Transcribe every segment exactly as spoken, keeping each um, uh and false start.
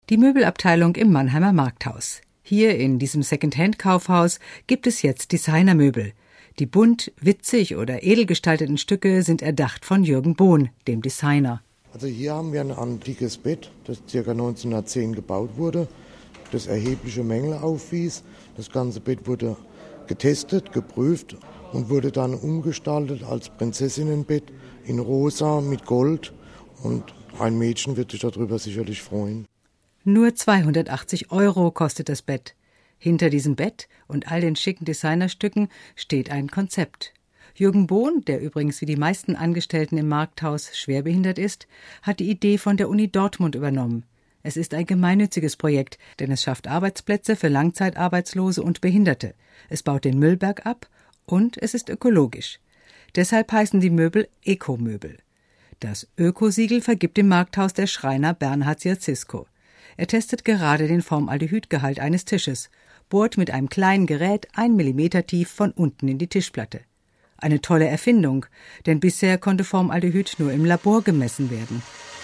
Die Möbelabteilung im Mannheimer Markthaus. Hier in diesem Second-Hand-Kaufhaus gibt es jetzt Designermöbel. Die bunt, witzig oder edel gestalteten Stücke sind erdacht von Jürgen Bohn, dem Designer. Also hier haben wir ein antikes Bett, das ca. neunzehnhundertzehn gebaut wurde, das erhebliche Mängel aufwies. Das ganze Bett wurde getestet, geprüft und wurde dann umgestaltet als Prinzessinnenbett in rosa mit Gold. Und ein Mädchen wird sich darüber sicherlich freuen. Nur zweihundertachtzig Euro kostet das Bett. Hinter diesem Bett und all den schicken Designerstücken steht ein Konzept. Jürgen Bohn, der übrigens wie die meisten Angestellten im Markthaus schwerbehindert ist, hat die Idee von der Uni Dortmund übernommen. Es ist ein gemeinnütziges Projekt, denn es schafft Arbeitsplätze für Langzeitarbeitslose und Behinderte. Es baut den Müllberg ab und es ist ökologisch. Deshalb heißen die Möbel Eco-Möbel. Das Ökosiegel vergibt im Markthaus der Schreiner Bernhard Sierzisko. Er testet gerade den Formaldehydgehalt eines Tisches, bohrt mit einem kleinen Gerät ein Millimeter tief von unten in die Tischplatte. Eine tolle Erfindung, denn bisher konnte Formaldehyd nur im Labor gemessen werden.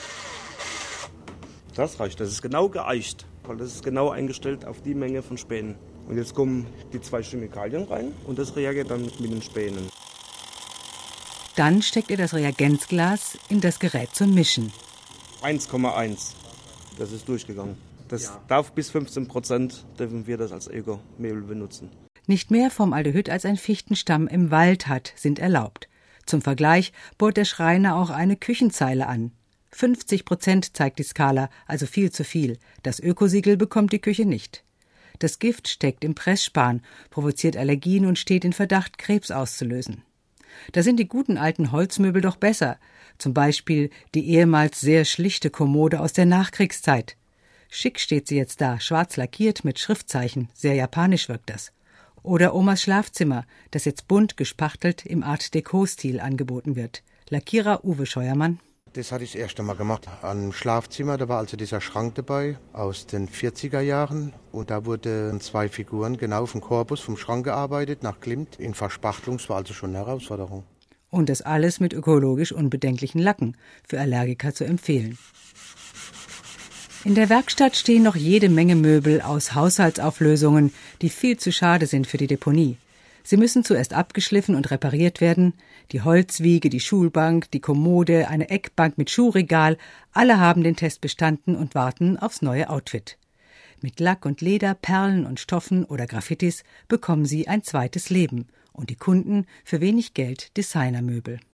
Das reicht, das ist genau geeicht, weil das ist genau eingestellt auf die Menge von Spänen. Und jetzt kommen die zwei Chemikalien rein und das reagiert dann mit den Spänen. Dann steckt er das Reagenzglas in das Gerät zum Mischen. eins Komma eins. Das ist durchgegangen. Das ja. darf bis fünfzehn Prozent dürfen wir das als Eco-Möbel benutzen. Nicht mehr Formaldehyd als ein Fichtenstamm im Wald hat, sind erlaubt. Zum Vergleich bohrt der Schreiner auch eine Küchenzeile an. fünfzig Prozent zeigt die Skala, also viel zu viel. Das Ökosiegel bekommt die Küche nicht. Das Gift steckt im Pressspan, provoziert Allergien und steht in Verdacht, Krebs auszulösen. Da sind die guten alten Holzmöbel doch besser. Zum Beispiel die ehemals sehr schlichte Kommode aus der Nachkriegszeit. Schick steht sie jetzt da, schwarz lackiert mit Schriftzeichen. Sehr japanisch wirkt das. Oder Omas Schlafzimmer, das jetzt bunt gespachtelt im Art-Deco-Stil angeboten wird. Lackierer Uwe Scheuermann. Das hatte ich das erste Mal gemacht. Am Schlafzimmer, da war also dieser Schrank dabei aus den vierziger Jahren. Und da wurden zwei Figuren genau vom Korpus, vom Schrank gearbeitet, nach Klimt, in Verspachtelung. Das war also schon eine Herausforderung. Und das alles mit ökologisch unbedenklichen Lacken, für Allergiker zu empfehlen. In der Werkstatt stehen noch jede Menge Möbel aus Haushaltsauflösungen, die viel zu schade sind für die Deponie. Sie müssen zuerst abgeschliffen und repariert werden. Die Holzwiege, die Schulbank, die Kommode, eine Eckbank mit Schuhregal, alle haben den Test bestanden und warten aufs neue Outfit. Mit Lack und Leder, Perlen und Stoffen oder Graffitis bekommen sie ein zweites Leben und die Kunden für wenig Geld Designermöbel.